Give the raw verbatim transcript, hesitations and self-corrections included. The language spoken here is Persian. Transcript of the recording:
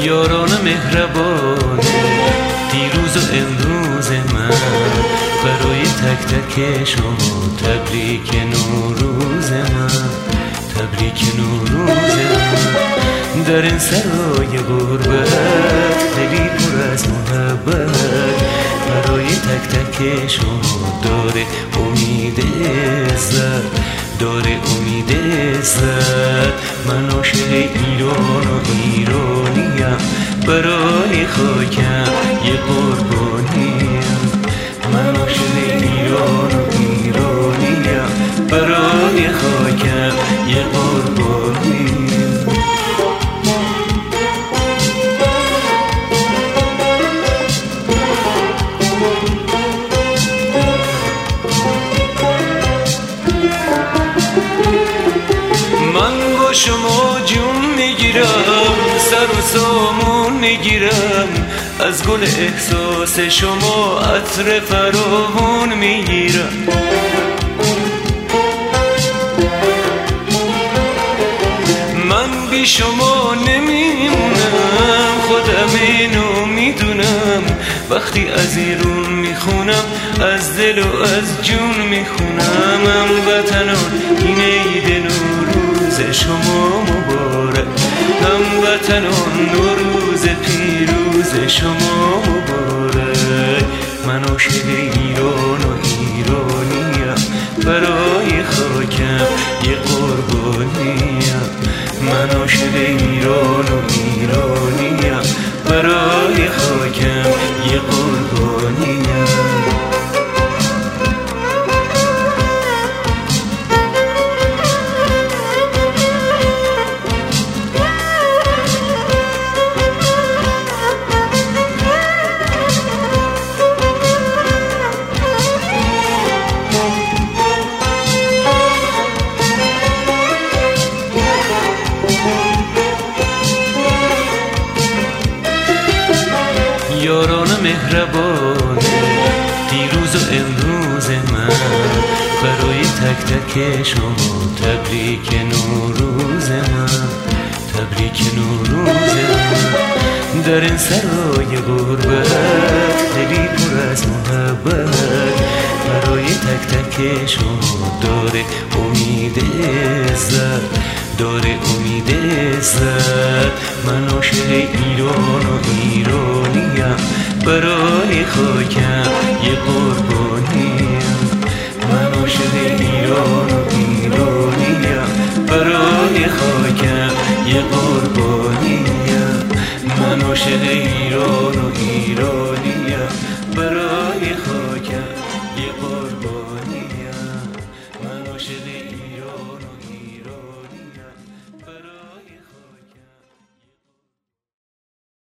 یاران مهربان دیروز و امروز من، برای تک تک شما تبریک نوروز من، تبریک نوروز من. در این سرای غربت دلی پر از محبت، برای تک تک شما داره امید عزت، داره امید عزت. من عاشق ایران و ایرانیم، برای خاکم یه قربانیم. من عاشق ایران و ایرانیم، برای خاکم یه قربانیم. من با شما جون میگیرم، سر و سامون میگیرم، از گل احساس شما عطر فراوون میگیرم. من بی شما نمیمونم، خودم اینو میدونم. وقتی از ایرون میخونم، از دل و از جون میخونم. هموطنان این عید نوروز شما مبارک، هموطنان نوروز پیروز شما مبارک. من عاشق ایران و ایرانیم، برای خاکم یه قربانیم. من عاشق ایران و ایرانیم، برای خاکم یه قربانیم. یاران مهربان دیروز و امروز من، برای تک تک شما تبریک نوروز من، تبریک نوروز من. در این سرای غربت دلی پر از محبت، برای تک تک شما داره امید عزت، داره امید عزت. من عاشق ایران و ایرانیم، برای خاکم یه قربانیم. من عاشق ایران و ایرانیم، برای خاکم یه قربانیم. من عاشق ایران و ایرانیم، برای خاکم یه قربانیم. من عاشق